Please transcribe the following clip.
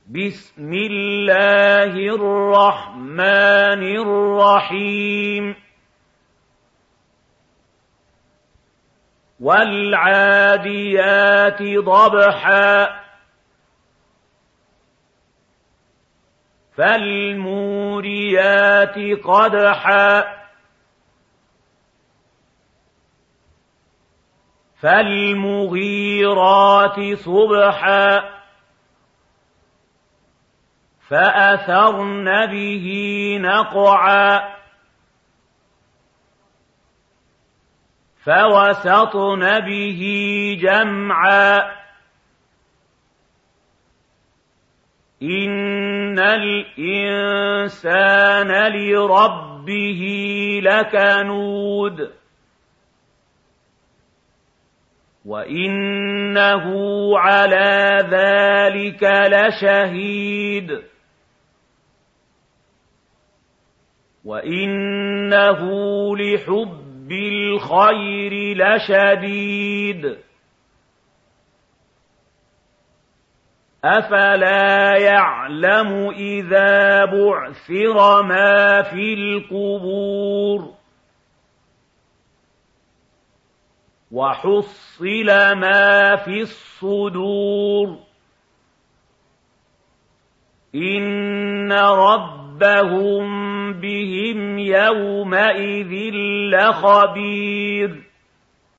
بسم الله الرحمن الرحيم والعاديات ضبحا فالموريات قدحا فالمغيرات صبحا فأثرن به نقعا فوسطن به جمعا إن الإنسان لربه لكنود وإنه على ذلك لشهيد وإنه لحب الخير لشديد أفلا يعلم إذا بعثر ما في القبور وحصل ما في الصدور إن ربهم بهم يومئذ لخبير